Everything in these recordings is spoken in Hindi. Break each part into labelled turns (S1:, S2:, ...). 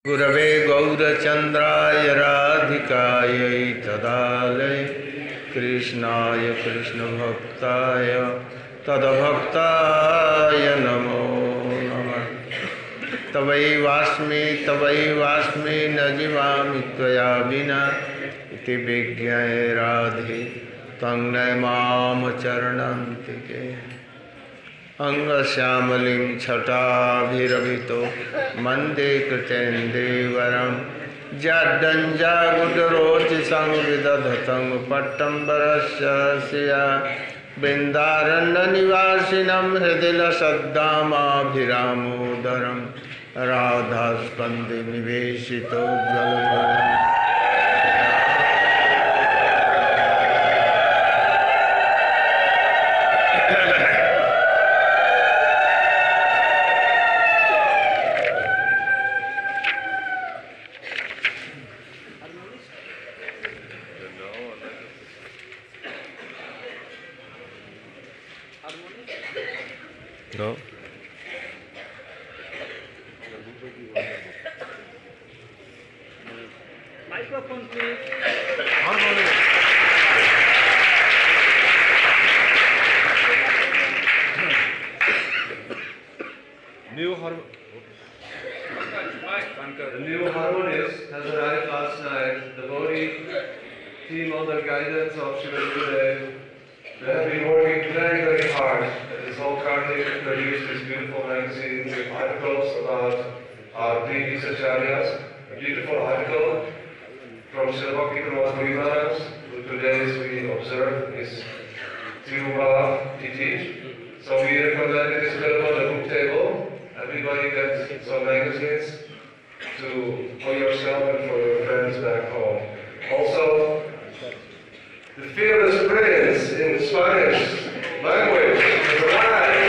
S1: गुरवे गौरचन्द्राय राधिकायै तदालये कृष्णाय कृष्णभक्ताय तद्भक्ताय नमो नमः। तवैवास्मि न जीवामि त्वया विना इति विज्ञाय राधे त्वं नमाम चरणन्तिके। अंगश्यामलिं छटाभिरभितो वन्दे कृतेन्दीवरं जड्डञ्जागुडरोचि संविदधतं पट्टम्बरस्य शिया बिन्दारण्यनिवासिनं हृदिलसद्दामाभिरामोदरं राधास्कन्धे निवेशितोज्ज्वलभरम्। Go.
S2: Microphone, please.
S3: The new harmonious has arrived last night. The Bodhi team, under guidance of Srila Gurudev, they have been working very, very hard. This whole Kartik produced this beautiful magazine with articles about our previous acharyas. A beautiful article from Srila Bhaktivinoda Puri Maharaj, who today we observe is Tirumala Titi. So we recommend it is available on the book table. Everybody gets some magazines for yourself and for your friends back home. Also, the Fearless Prince in Spanish language is alive.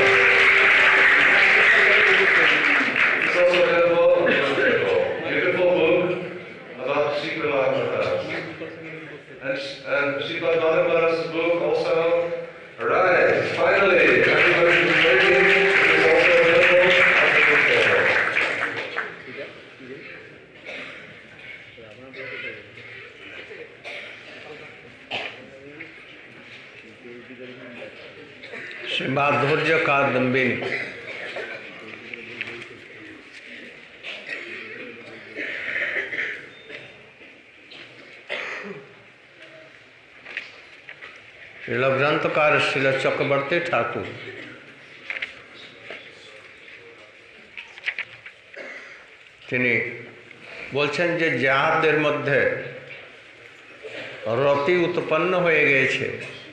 S3: It's also available on the table. Beautiful book about Srila Maharaj. And Srila Maharaj's book also arrived. Finally, everybody's been waiting. It's also available on the book table.
S1: श्रीमाधुर्य Kadambini. Srila ग्रंथकार Srila चक्रवर्ती ठाकुर তিনি বলছেন যে যাহাদের মধ্যে রতি উৎপন্ন হয়ে গেছে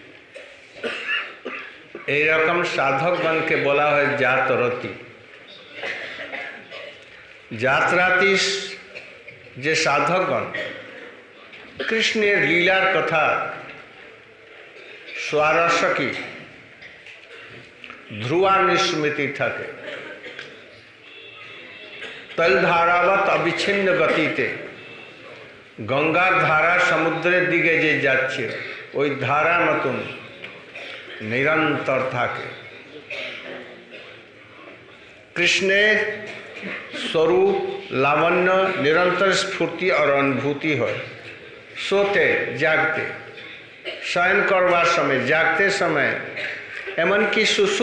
S1: এই রকম সাধকগণকে বলা হয় জাতরতি। জাতরাতি যে সাধকগণ কৃষ্ণের লীলার কথা স্বরসকি ধ্রুবানুস্মৃতি থাকে, তলধারাবত অবিচ্ছিন্ন গতিতে গঙ্গার ধারা সমুদ্রের দিকে যে যাচ্ছে ওই ধারা মতন নিরন্তর থাকে। কৃষ্ণের স্বরূপ লাবণ্য নিরন্তর স্ফূর্তি আর অনুভূতি হয়। সোতে জাগতে, শয়ন করবার সময়, জাগতে সময়, এমনকি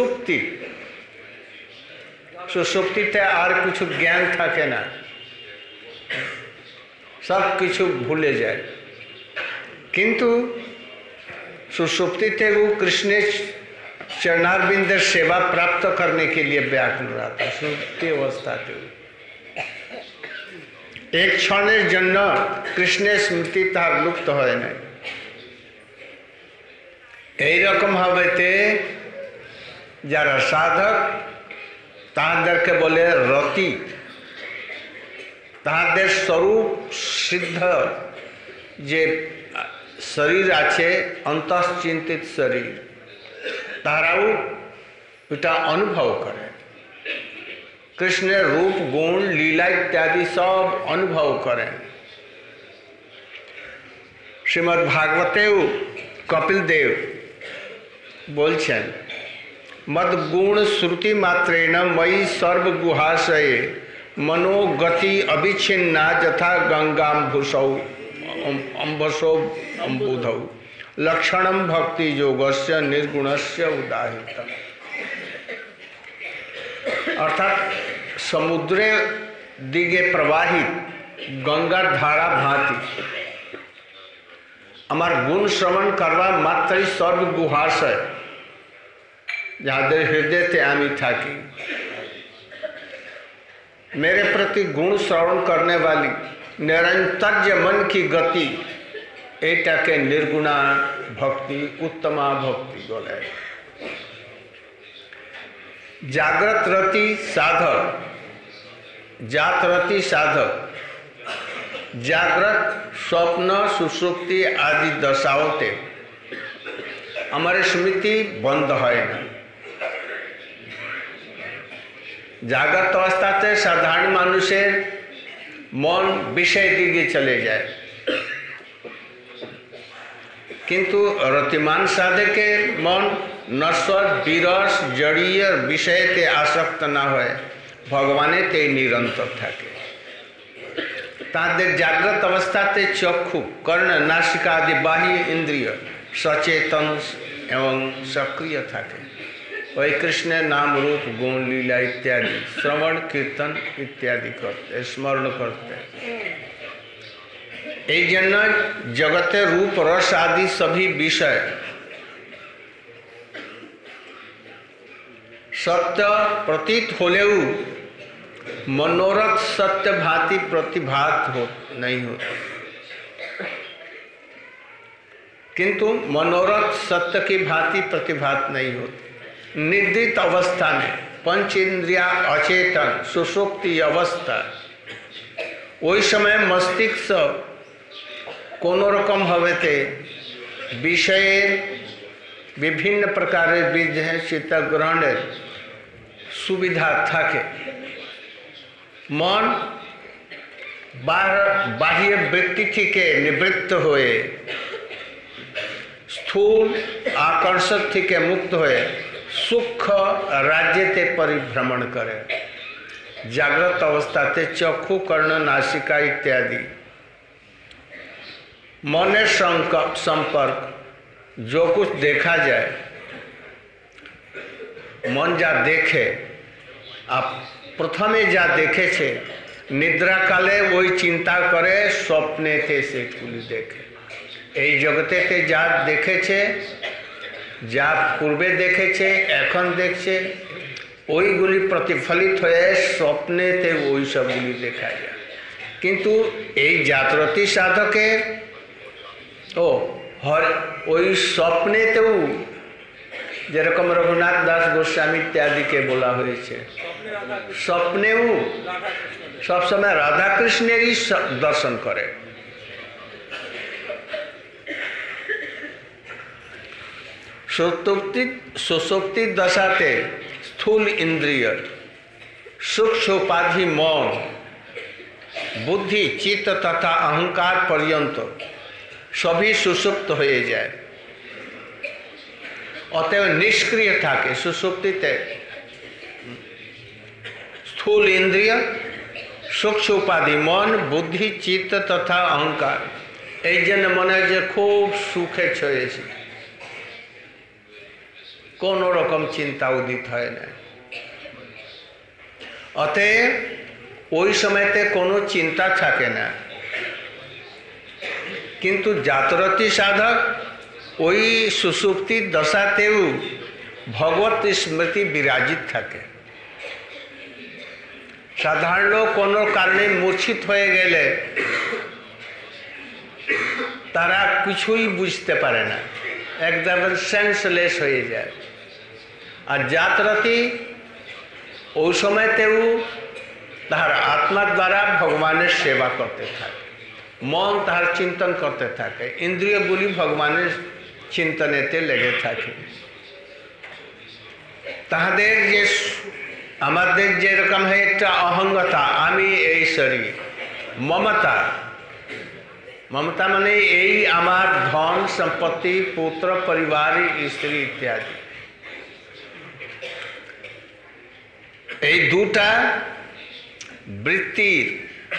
S1: সুষুপ্তিতে আর কিছু জ্ঞান থাকে না, সব কিছু ভুলে যায়। কিন্তু सुषुप्ति वो कृष्ण चरणारविंद सेवा प्राप्त करने के लिए व्याकुल रहता। सुषुप्ति अवस्था थे एक क्षणेर जन्य कृष्णेर स्मृति तार लुप्त হয় না। এই রকম ভাবেতে যারা সাধক তাদেরকে বলে রতি। তাদের স্বরূপ সিদ্ধ যে শরীর আছে অন্তঃচিন্তিত শরীর, তারাও এটা অনুভব করে। কৃষ্ণের রূপ গুণ লীলা ইত্যাদি সব অনুভব করেন। শ্রীমদ্ ভাগবতেও কপিল দেব বলছেন मद गुण श्रुति मात्रेण मयि सर्वगुहाशये मनोगति अविच्छिन्ना यथा गंगाम्भुसौ अम्बसो अम्बुधौ लक्षणम भक्ति योगस्य निर्गुणस्य उदाहृतम्। अर्थात समुद्रे दिगे प्रवाहित गंगा धारा भांति अमर गुण श्रवण करवा मात्र सर्व गुहाशय যাদের हृदय आमी थाकी मेरे प्रति गुण श्रवण करने वाली निरंतर मन की गति एटाके निर्गुणा भक्ति उत्तमा भक्ति बोले। जागृत रति साधक जात रति साधक जागृत स्वप्न सुषुप्ति आदि दशाओं ते हमारे स्मृति बंद है ना। जागृत अवस्था से साधारण मानुषेर मन विषय दिगे चले जाए, किंतु रतिमान साधके मन नश्वर विरस जड़ीय विषय ते आसक्त ना होए भगवाने ते निरंतर थाके। तादेर जागृत अवस्था ते चक्षु कर्ण नासिका आदि बाह्य इंद्रिय सचेतन एवं सक्रिय थाके। वही कृष्ण नाम रूप गुण लीला इत्यादि श्रवण कीर्तन इत्यादि करते स्मरण करते। जन जगते रूप रस आदि सभी विषय सत्य प्रतीत होलेऊ मनोरथ सत्य भांति प्रतिभात हो नहीं होता, किंतु मनोरथ सत्य की भांति प्रतिभात नहीं होती। निद्रित अवस्था में पंच इंद्रिया अचेतन सुषुप्ति अवस्था वही समय मस्तिष्क कोनो रकम हवेते विषय विभिन्न प्रकार बीज है चित्त ग्रहण सुविधा थाके मन बाह्य व्यक्ति के निवृत्त होए स्थूल आकर्षक थी के मुक्त होए सुख राज्य ते परिभ्रमण करे। जागृत अवस्था ते चक्षु कर्ण नासिका इत्यादि मने संपर्क जो कुछ देखा जाए मन जा देखे आप प्रथमे जा देखे छे निद्रा काले वही चिंता करे स्वप्ने ते से कुली देखे এই জগতে তে যা দেখেছে যা পূর্বে দেখেছে এখন দেখছে ওইগুলি প্রতিফলিত হয়ে স্বপ্নেতে ওই সবগুলি দেখা যায়। কিন্তু এই জাতরতি সাধকের ওই স্বপ্নেতেও যেরকম রঘুনাথ দাস গোস্বামী ইত্যাদিকে বলা হয়েছে স্বপ্নেও সবসময় রাধা কৃষ্ণেরই দর্শন করে। सुसुप्ति दशाते स्थूल इंद्रिय सूक्ष्म उपाधि मौन बुद्धि चित्त तथा अहंकार पर्यंत सभी सुसुप्त हो जाए। अतएव निष्क्रिय थाके सुसुप्तिते स्थूल इंद्रिय सूक्ष्म उपाधि मन बुद्धि चित्त तथा अहंकार এই জন্য মনে হয় যে খুব সুখে ছয়েছে কোনো রকম চিন্তা উদিত হয় না। অতএব ওই সময়তে কোনো চিন্তা থাকে না, কিন্তু জাতরতি সাধক ওই সুষুপ্তি দশাতেও ভগবত স্মৃতি বিরাজিত থাকে। সাধারণ লোক কোনো কারণে মূর্ছিত হয়ে গেলে তারা কিছুই বুঝতে পারে না, একদম সেন্সলেস হয়ে যায়। আর জাতরতি ওই সময়তেও তাহার আত্মা দ্বারা ভগবানের সেবা করতে থাকে, মন তাহার চিন্তন করতে থাকে, ইন্দ্রিয়গুলি ভগবানের চিন্তনেতে লেগে থাকে। তাহাদের যে আমাদের যেরকম হয় একটা অহংতা, আমি এই শরীর, মমতা, মমতা মানে এই আমার ধন সম্পত্তি পুত্র পরিবার স্ত্রী ইত্যাদি, এই দুটা বৃত্তির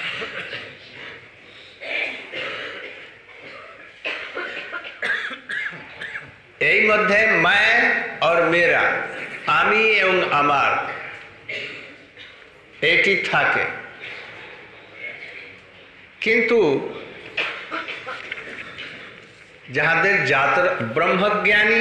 S1: এই মধ্যে मैं और मेरा, আমি এবং আমার এটি থাকে। কিন্তু যাহাদের ব্রহ্মজ্ঞানী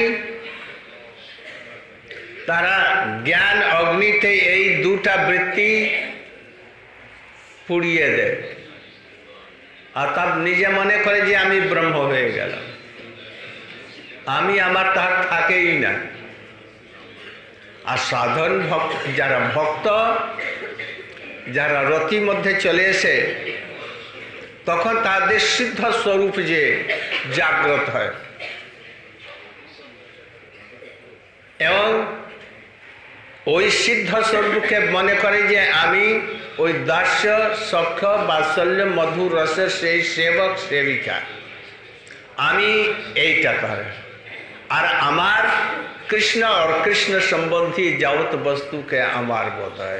S1: তারা জ্ঞান অগ্নিতে এই দুটা বৃত্তি পুড়িয়ে দেয়, আর তার নিজে মনে করে যে আমি ব্রহ্ম হয়ে গেলাম, আমি আমার তার থাকেই না। আর সাধারণ ভক্ত, যারা ভক্ত, যারা রতির মধ্যে চলে এসে, তখন তাদের সিদ্ধ স্বরূপ যে জাগ্রত হয় এবং ওই সিদ্ধ স্বরূপকে মনে করে যে আমি ওই দাস্য সখ্য বাৎসল্য মধুর রসের সেই সেবক সেবিকা, আমি এইটা করে। আর আমার কৃষ্ণ और কৃষ্ণ সম্বন্ধী যাবত বস্তুকে আমার বোধ হয়।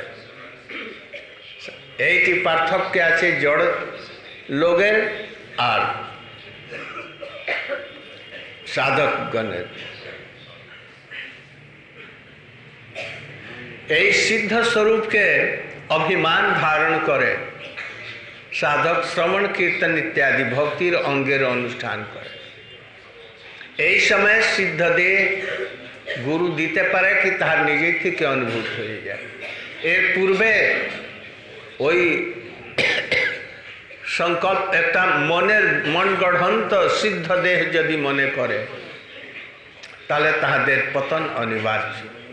S1: এইটি পার্থক্য আছে জড় লোকের আর সাধকগণের। এই সিদ্ধ স্বরূপকে অভিমান ধারণ করে সাধক শ্রবণ কীর্তন ইত্যাদি ভক্তির অঙ্গের অনুষ্ঠান করে। এই সময় সিদ্ধ দেহ গুরু দিতে পারে কি তার নিজে থেকে অনুভূত হয়ে যায়। এর পূর্বে ওই সংকল্প একটা মন গঢ়ন্ত সিদ্ধ দেহ যদি মনে করে তাহলে তাহাদের পতন অনিবার্য।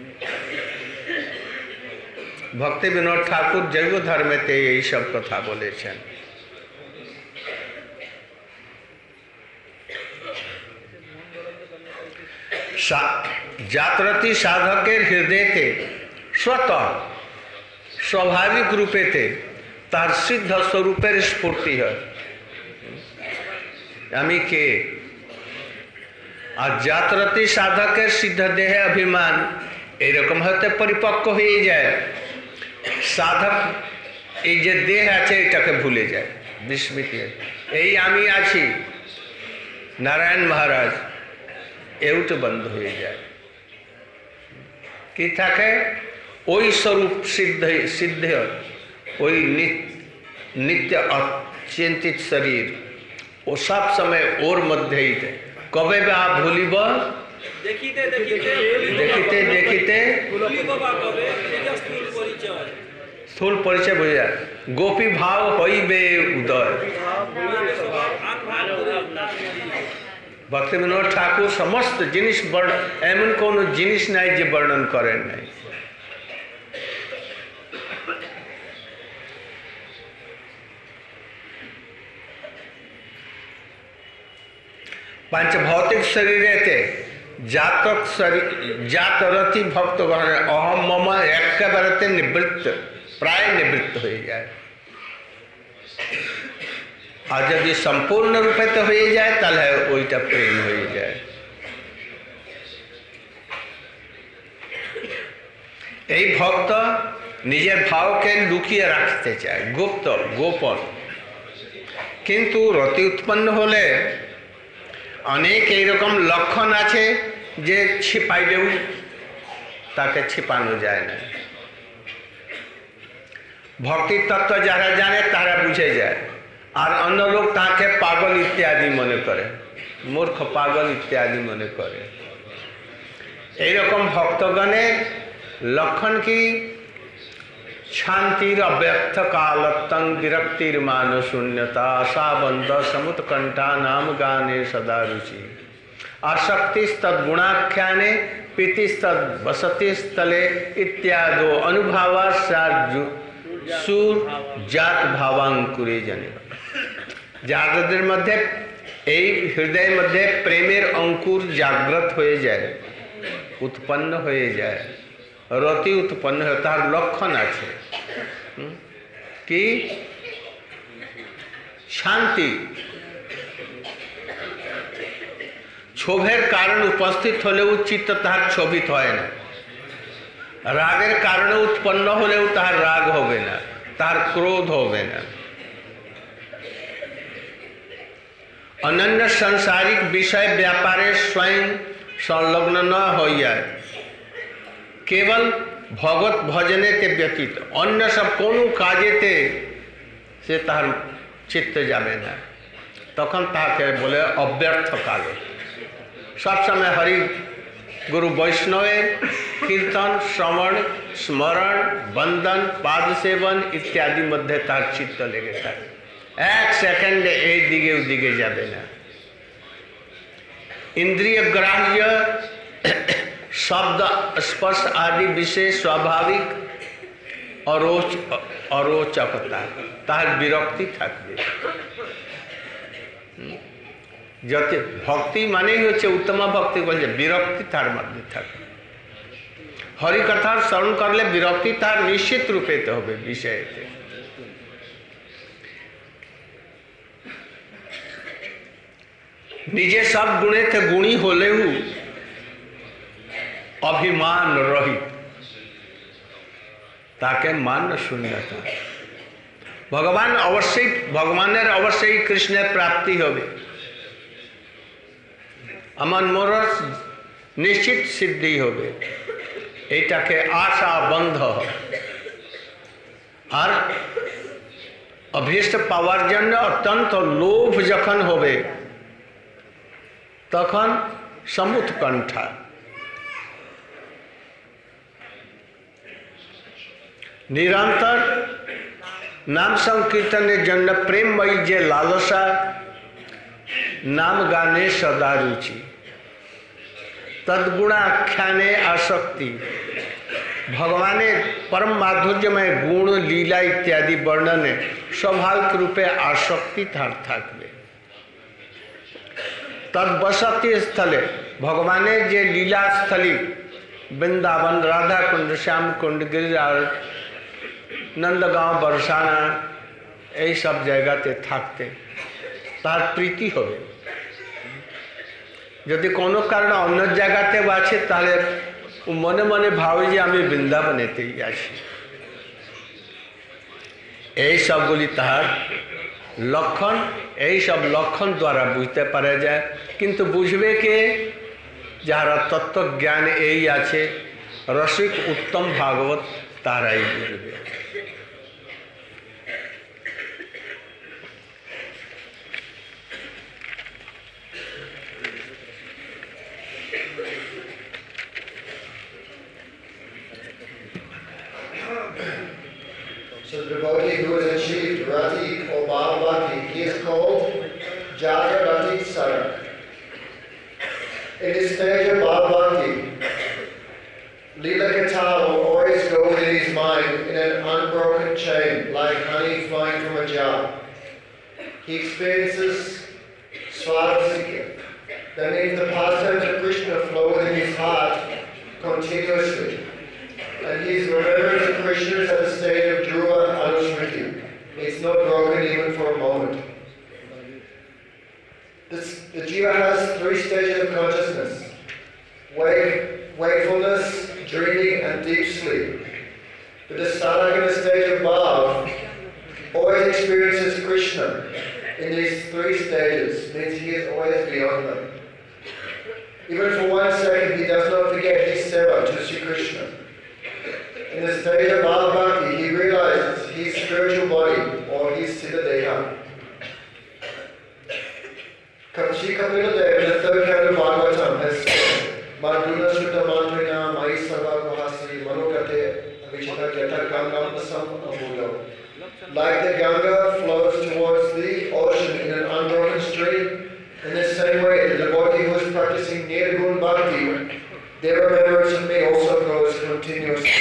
S1: ভক্তি বিনোদ ঠাকুর জৈব ধর্মেতে এই সব কথা বলেছেন। জাতরতি সাধকের হৃদয়তে स्वतः स्वाभाविक रूपेते तार सिद्ध स्वरूपेर स्फूर्ति है आमी के। और जातरती साधकेर सिद्ध देहे अभिमान एरकम होते परिपक्व हो जाए, साधक এই যে দেহ আছে এটাকে ভুলে যায়, বিস্মৃত এই আমি আছি নারায়ণ মহারাজ এউটো বন্ধ হয়ে যায়। কি থাকে ওই স্বরূপ সিদ্ধ ওই नित्य अचिंतित शरीर वो सब समय और मध्य ही थे। कबे बा भूलिब देखिते देखिते देखिते स्थूल परिचय बुझा गोपी भाव हईबे उदय। भक्ति विनोद ठाकुर समस्त जिनिस एमन कोनो जिनिस नाई जे वर्णन करें नहीं। पंच भौतिक शरीर जातरती भक्त अहम मम एक निवृत्त प्राय निवृत्त हो जाए। और जब ये संपूर्ण रूपे तो हो जाए ताले ओइटा प्रेम हो जाए। এই ভক্ত নিজের ভাবকে লুকিয়ে রাখতে চায়, গুপ্ত গোপন। কিন্তু রতি উৎপন্ন হলে অনেক এইরকম লক্ষণ আছে যে ছিপাইলেও তাকে ছিপানো যায় না। ভক্তির তত্ত্ব যারা জানে তারা বুঝে যায়, আর অন্য লোক তাকে পাগল ইত্যাদি মনে করে, মূর্খ পাগল ইত্যাদি মনে করে। এইরকম ভক্তগণের লক্ষণ কি? শান্তির অব্যক্ত কালত্তং বিরক্তির মান শূন্যতা আশাবন্ধ সমুৎকণ্ঠা নাম গানে সদা রুচি আসক্তিস্তদ গুণাখ্যানে প্রীতিস্তদ বসতিস্থলে ইত্যাদো অনুভাবা সুর জাত ভাবাঙ্কুরে জানে। যাদের মধ্যে এই হৃদয়ের মধ্যে প্রেমের অঙ্কুর জাগ্রত হয়ে যায়, উৎপন্ন হয়ে যায়, রতি উৎপন্ন হয়, তার লক্ষণ আছে কি? শান্তি। क्षोभेर कारण उपस्थित হলেও চিত্ত তাহার क्षोभित হয় না, রাগের কারণে উৎপন্ন হলেও তাহার রাগ হবে না, तार क्रोध होवे ना। अनन्य सांसारिक विषय व्यापारे स्वयं संलग्न न हो जाए, केवल भगवत भजने के व्यतीत अन्य सब कोनो काजेते से तार चित्त जाबे ना, तखन ताके बोले अव्यर्थ काले। सब समय हरि गुरु वैष्णवे कीर्तन श्रवण स्मरण वंदन पाद सेवन इत्यादि मध्य तार चित्त लेगे था। एक सेकंड ए दिगे उदिगे जाबे ना। इंद्रिय ग्राह्य शब्द स्पर्श आदि विषय स्वाभाविक अरोचकता तार विरक्ति थाकबे। जते भक्ति माने ही होच्छे उत्तम भक्ति बोले विरक्ति तार मध्य थाके। हरि कथा श्रवण करले विरक्ति तार निश्चित रूपे तो होबे विषयते। निजे सब गुणे थे गुणी होलेहु अभिमान रहित ताके मान शून्यता। भगवान अवश्य भगवानेर अवश्य कृष्ण प्राप्ति होबे, अमन मोरस निश्चित सिद्धि होबे, एटाके आशा बंध और अभीष्ट पावार जन्य अत्यंत लोभ जखन होबे तखन समुत्कंठा। निरंतर नाम संकीर्तन जन्य प्रेममयी जे लालसा, नाम गाने सदा रुचि, तद्गुणाख्याने आसक्ति, भगवाने परम माधुर्यमय गुण लीला इत्यादि वर्णने स्वाभाविक रूपे आसक्ति थाकबे। तद्वसति स्थले भगवाने जे लीला स्थली वृंदावन राधा कुंड श्याम कुंड गिरिराज नंदगांव बरसाना यही सब जगहते थाकते तार प्रीति होबे। यदि कोनो कारण अन्य जगहते बाछे ताले मने मने भावे जे आमी बृंदावनेते आछि। এই সবগুলি তাহার লক্ষণ, এই সব লক্ষণ দ্বারা বুঝতে পারা যায়। কিন্তু বুঝবে কে? যারা তত্ত্বজ্ঞান এই আছে রসিক উত্তম ভাগবত তারাই বুঝবে।
S2: So the devotee who has achieved Rati or Bhavati, he is called Jata Rati Sarak. In this stage of Bhavati, Leela Katha will always go within his mind in an unbroken chain, like honey flowing from a jar. He experiences Svadhisika. That means the pastimes of Krishna flow within his heart continuously. And his remembrance of Krishna is at the stage of Dhruva Anusmriti. It's not broken even for a moment. The jiva has 3 stages of consciousness: wakefulness, dreaming, and deep sleep. But the sadhaka in the stage of bhav always experiences Krishna in these 3 stages, means he is always beyond them. Even for 1 second he does not forget his seva to Sri Krishna. In the stage of Bhavati, he realizes his spiritual body or his Siddhadeha. Sri Kapila Dev in the 3rd canto of Bhagavatam has said, Madhuna Sutta Mantrina Mai Sarva Kohasi Manokate Avichita Yata Gangam Sam Amudo. Like the Ganga flows towards the ocean in an unbroken stream, in the same way the devotee who is practicing Nirgun Bhakti, their remembrance of me also goes continuously.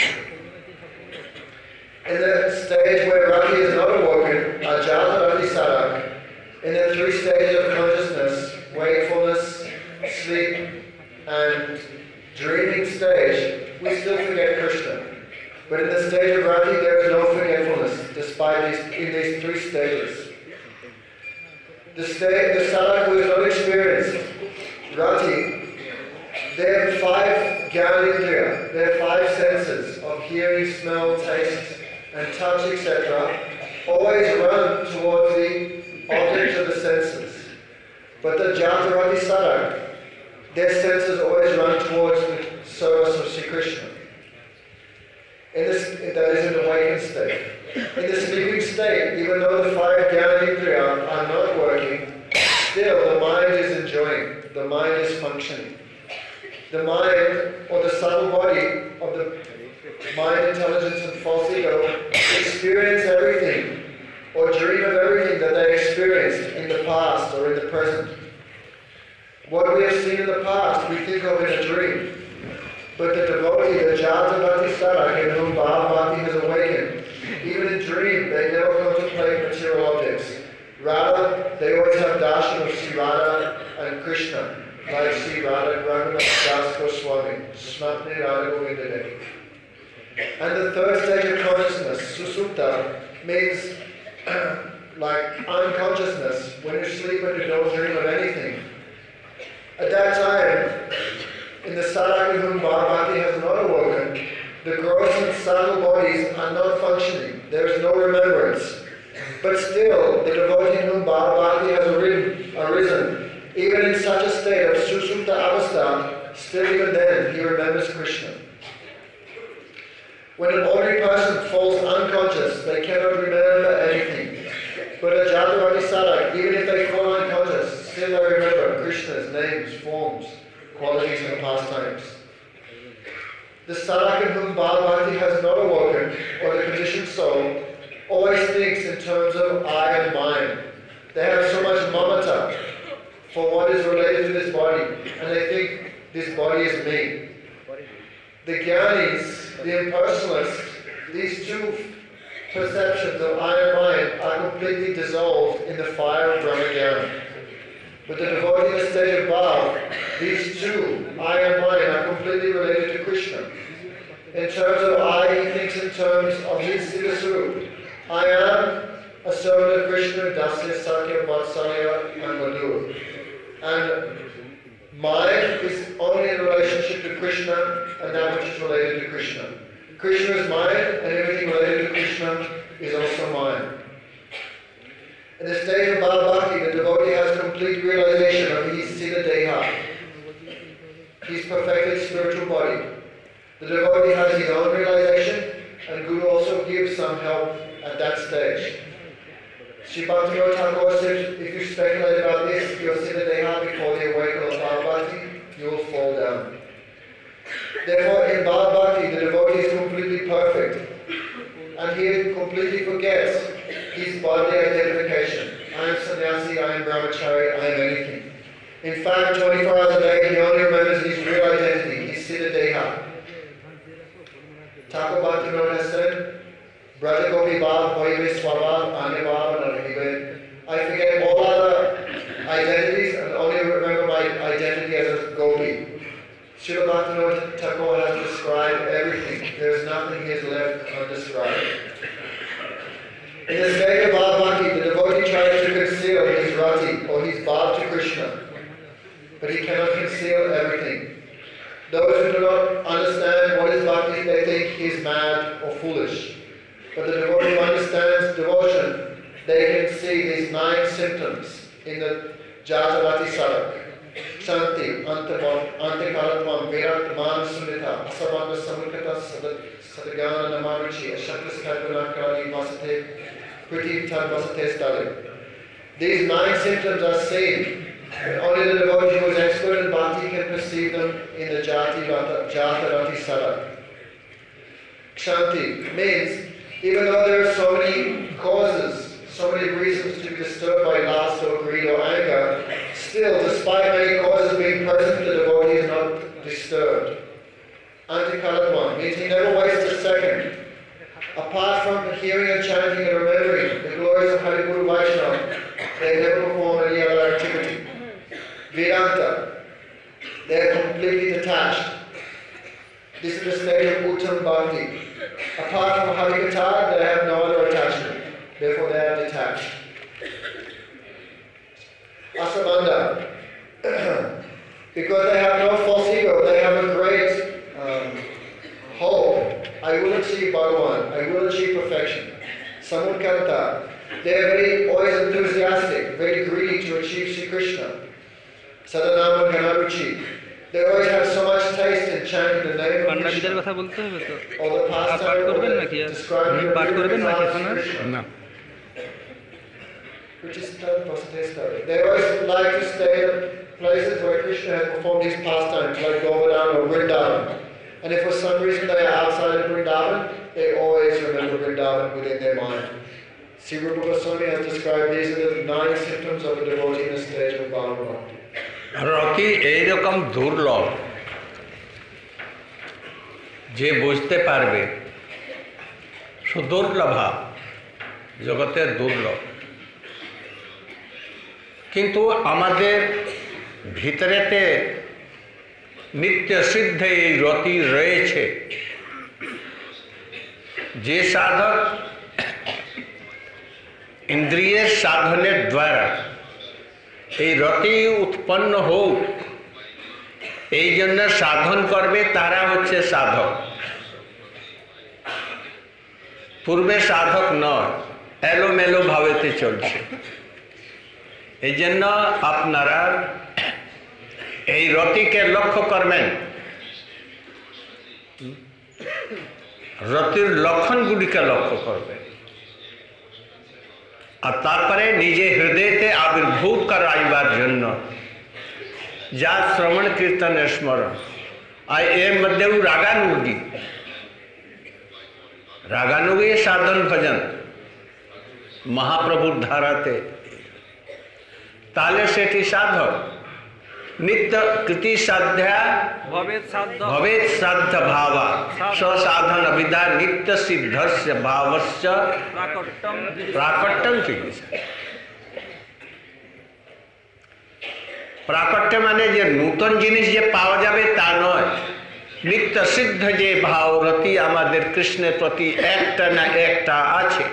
S2: In the stage where Rati is not awoken, Ajata Rati Sarak, in the 3 stages of consciousness, wakefulness, sleep, and dreaming stage, we still forget Krishna. But in the stage of Rati, there is no forgetfulness, despite these 3 stages. The Sarak who is not experienced Rati, they have 5 Gyanindriya, they have 5 senses of hearing, smell, taste, and touch, etc., always run towards the objects of the senses. But the Jatarati Sadak, their senses always run towards the service of Sri Krishna. That is in the awakened state. In the sleeping state, even though the five Jnana-indriya are not working, still the mind is enjoying, the mind is functioning. The mind, or the subtle body of the mind, intelligence and false ego, experience everything, or dream of everything that they experienced in the past or in the present. What we have seen in the past, we think of in a dream. But the devotee, the Jatarati Sadak, in whom Bhava Bhakti has awakened, even in dream, they never contemplate material objects. Rather, they always have darshan of Sri Radha and Krishna, like Sri Radha Raghunath Das Goswami, Smatni Radha Govinda Devi. And the third stage of consciousness, Susupta, means like unconsciousness, when you sleep and you don't dream of anything. At that time, in the Sadak in whom Bhava Bhakti has not awoken, the gross and subtle bodies are not functioning. There is no remembrance. But still, the devotee in whom Bhava Bhakti has arisen, even in such a state of Susupta Avastha, still even then he remembers Krishna. When an ordinary person falls unconscious, they cannot remember anything. But a Jatarati Sadak, even if they fall unconscious, still they remember Krishna's names, forms, qualities and pastimes. The Sadak in whom Bhava Bhakti has not awoken, or the conditioned soul, always thinks in terms of I and mine. They have so much mamata for what is related to this body, and they think this body is me. The Jnanis, the impersonalists, these two perceptions of I and mine are completely dissolved in the fire of Brahmajnana. But the devotee in the state of Bhava, these two, I and mine, are completely related to Krishna. In terms of I, he thinks in terms of his Siddha Swarup. I am a servant of Krishna, Dasya, Sakya, Vatsalya, and Madhur. And mine is only in relationship to Krishna and that which is related to Krishna. Krishna is mine, and everything related to Krishna is also mine. In the state of Bhava Bhakti, the devotee has complete realization of his Siddha Deha, his perfected spiritual body. The devotee has his own realization, and Guru also gives some help at that stage. Sri Bhaktivinoda Thakur said, if you speculate about this, your Siddha Deha before the awakening of Bhava Bhakti, you will fall down. Therefore, in Bhava Bhakti, the devotee is completely perfect, and he completely forgets his bodily identification. I am sannyasi, I am brahmachari, I am anything. In fact, 24 hours a day, he only remembers his real identity, his Siddha Deha. Thakur Bhaktivinoda has said, Braja Gopi Bhav Bhaive Swabhav Anya Bhav Narahive. I forget all other identities and only remember my identity as a Gopi. Srila Bhaktivinoda Thakur has described everything. There is nothing he has left undescribed. In the state of Bhava Bhakti, the devotee tries to conceal his rati or his bhav to Krishna, but he cannot conceal everything. Those who do not understand what is bhakti, they think he is mad or foolish. But the devotee who understands devotion, they can see these 9 symptoms in the Jatarati Sadak. Shanti, Antikalatvam, Virat, Man, Sundita, Asavanda, Samukata, Sadagana, Namaruchi, Ashakras, Kalpanakali, Vasate, Priti, Tad, Vasate, Stali. These 9 symptoms are seen, and only the devotee who is expert in bhakti can perceive them in the Jatarati Sadak. Shanti means, even though there are so many causes, so many reasons to be disturbed by lust or greed or anger, still, despite many causes being present, the devotee is not disturbed. Antikalatma means he never wastes a second. Apart from hearing and chanting and remembering the glories of Hari Guru Vaishnava, they never perform any other activity. Vedanta, they are completely detached. This is the state of Uttam Bhakti. Apart from Harikatha, they have no other attachment. Therefore, they are detached. Asavanda, because they have no false ego, they have a great hope. I will achieve Bhagavan. I will achieve perfection. Sadanama Ganaruchi. They always have so much taste in chanting the name of
S4: পান্ডাবিদের
S2: Krishna.
S4: কথা বলতে হবে তো
S2: Or the
S4: আর পাঠ
S2: pastime
S4: করবেন
S2: or
S4: নাকি
S2: the
S4: আর
S2: describing
S4: পাঠ
S2: the
S4: করবেন নাকি
S2: Lord
S4: এখন আর
S2: Krishna.
S1: না
S2: Which is done for Satesari. They always like to stay in places where Krishna has performed his pastimes, like Govardhan or Vrindavan. And if for some reason they are outside of Vrindavan, they always remember Vrindavan within their mind. Sri Rupa Goswami has described these are the 9 symptoms of a devotee in the stage of Bhava Bhakti.
S1: রতি এইরকম দুর্লভ যে বুঝতে পারবে সুদুর্লভা জগতের দুর্লভ কিন্তু আমাদের ভিতরেতে নিত্য সিদ্ধ এই রতি রয়েছে যে সাধক ইন্দ্রিয়ের সাধনের দ্বারা এই রতি উৎপন্ন হোক এই জন্য সাধন করবে তারা হচ্ছে সাধক পূর্বে সাধক নয় এলোমেলো ভাবেতে চলছে এই জন্য আপনারা এই রতিকে লক্ষ্য করবেন রতির লক্ষণগুলিকে লক্ষ্য করবেন আর তারপরে নিজে হৃদয়তে আবির্ভূত করাইবার জন্য যা শ্রবণ কীর্তনের স্মরণ আর এর মধ্যেও রাগানুগী সাধন ভজন মহাপ্রভুর ধারাতে তাহলে সেটি সাধক নিত্য কৃতি সাধ্যা
S4: ভবেদ সাধ্য
S1: ভবেৎ সাধ্য ভাবা স্বসাধন বিধা নিত্য সিদ্ধস্য ভাবস্য
S4: প্রাকট্যম
S1: প্রাকট্যম চিকিৎসা প্রাকট্য মানে যে নূতন জিনিস যে পাওয়া যাবে তা নয় নিত্য সিদ্ধ যে ভাব রতি আমাদের কৃষ্ণের প্রতি একটা না একটা আছে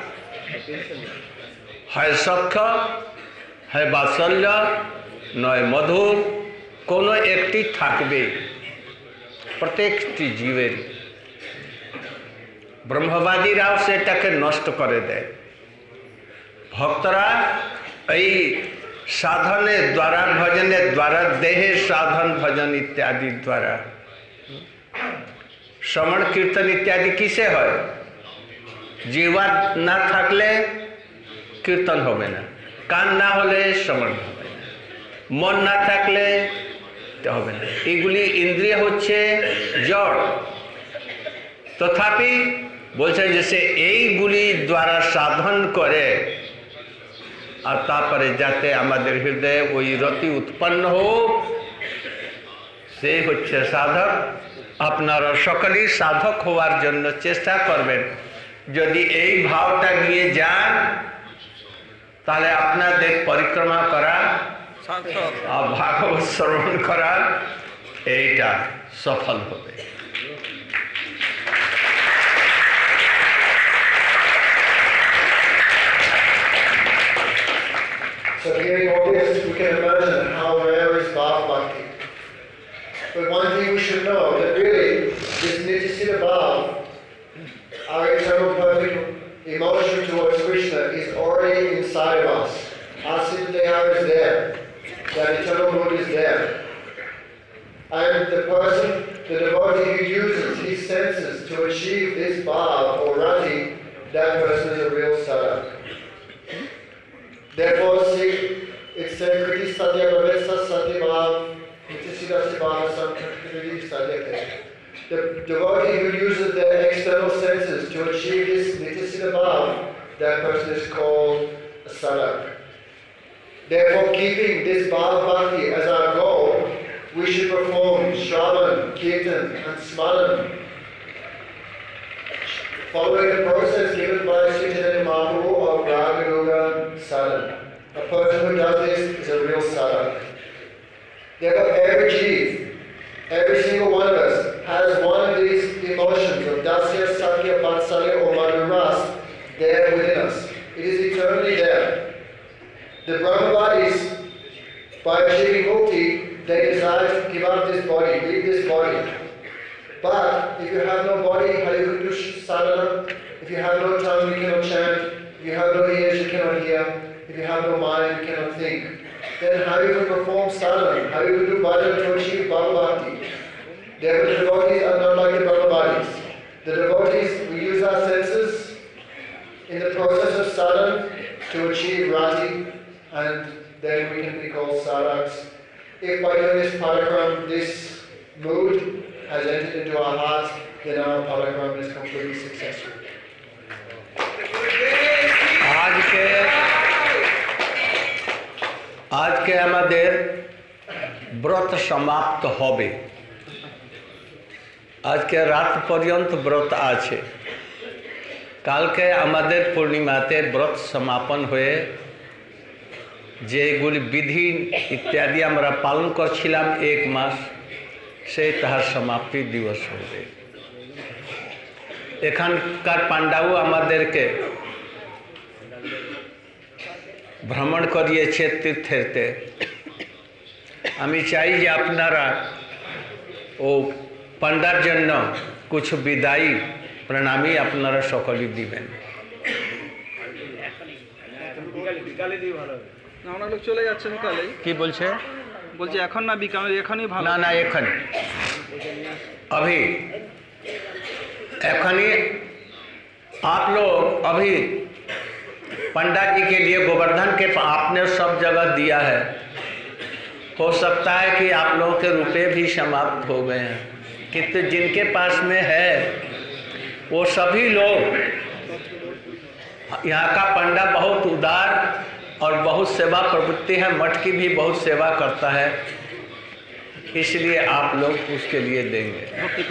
S1: হয় সখ্য হয় বাৎসল্য নয় মধুর কোনো একটি থাকবে প্রত্যেকটি জীবের ব্রহ্মবাদীরাও সেটাকে নষ্ট করে দেয় ভক্তরা এই সাধনের দ্বারা ভজনের দ্বারা দেহের সাধন ভজন ইত্যাদির দ্বারা শ্রবণ কীর্তন ইত্যাদি কিসে হয় জিহ্বা না থাকলে কীর্তন হবে না কান না হলে শ্রবণ হবে না মন না থাকলে হবে না এগুলি ইন্দ্রিয় হচ্ছে জড় তথাপি বলছে যে সে এইগুলি দ্বারা সাধন করে আর তারপরে যাতে আমাদের হৃদয়ে ওই রতি উৎপন্ন হোক সে হচ্ছে সাধক আপনারা সকলেই সাধক হওয়ার জন্য চেষ্টা করবেন যদি এই ভাবটা নিয়ে যান তাহলে আপনাদের পরিক্রমা করা
S4: সার্থক
S1: আর ভাগবত শ্রবণ করা এইটা সফল হবে
S2: So hearing all this, we can imagine how rare is Bhava Bhakti. But one thing we should know, that really, this Nityasiddha Bhava, our eternal perfect emotion towards Krishna, is already inside of us. Our Siddhaya is there. That eternal mood is there. And the person, the devotee who uses his senses to achieve this Bhava or Rati, that person is a real sadhak. Therefore, see, it said, Kriti Sadhya Bhavesa Sadhya Bhav, Nityasiddha Sivana Samkriti Sadhyate. The devotee who uses their external senses to achieve this Nityasiddha Bhav, that person is called a sadhak. Therefore, keeping this Bhava Bhakti as our goal, we should perform Shravan, Kirtan, and Smaran, following the process given by Sri Chaitanya Mahaprabhu of Raganuga Sadhana. A person who does this is a real sadhak. Therefore, every jeev, every single one of us, has one of these emotions of Dasya, Sakya, Vatsalya, or Madhuras there within us. It is eternally there. The Brahmavadis, by achieving mukti, they desire to give up this body, leave this body. But if you have no body, how you can do sadhana? If you have no tongue, you cannot chant. If you have no ears, you cannot hear. If you have no mind, you cannot think. then how you can perform sadhana, how you can do bhajan to achieve bhava bhakti. Therefore, the devotees are not like the Brahmavaris. The devotees, we use our senses in the process of sadhana to achieve rati, and then we can be called sadhaks. If by doing this parakram, this mood has entered into our hearts, then our parakram is completely successful.
S1: আজকে আমাদের ব্রত সমাপ্ত হবে। আজকে রাত পর্যন্ত ব্রত আছে। কালকে আমাদের পূর্ণিমাতে ব্রত সমাপন হয়ে যেগুলি বিধি ইত্যাদি আমরা পালন করছিলাম এক মাস, সেই তাহার সমাপ্তি দিবস হবে। এখানকার পাণ্ডাও আমাদেরকে ভ্রমণ করিয়েছে তীর্থেতে। আমি চাই যে আপনারা ও পাণ্ডার জন্য কিছু বিদায়ী প্রণামী আপনারা সকলেই দিবেন।
S4: না, অনেক লোক চলে যাচ্ছে বিকালে।
S1: কি বলছে?
S4: বলছে এখন না, বিকালে এখনই ভালো।
S1: না না, এখন अभी एखनी आप लोग अभी पंडा जी के लिए गोवर्धन के आपने सब जगह दिया है। हो सकता है कि आप लोगों के रुपए भी समाप्त हो गए हैं, कितने जिनके पास में है वो सभी लोग। यहाँ का पंडा बहुत उदार और बहुत सेवा प्रवृत्ति है, मठ की भी बहुत सेवा करता है, इसलिए आप लोग उसके लिए देंगे।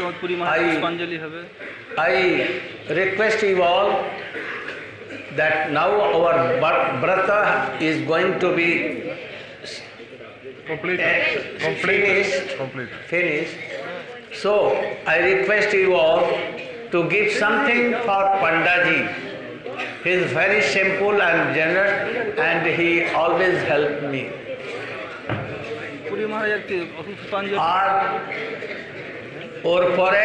S1: I request you all that now our vrata is going to be finished. So I request you all to give something for Pandaji. He is very simple and generous, and he always helped me. और परे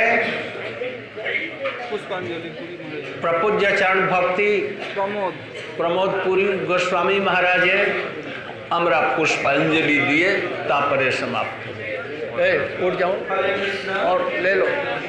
S1: प्रपूज्य चरण भक्ति प्रमोद पुरी गोस्वामी महाराजे আমরা पुष्पांजलि दिए तापरे समाप्त। उठ जाओ और ले लो।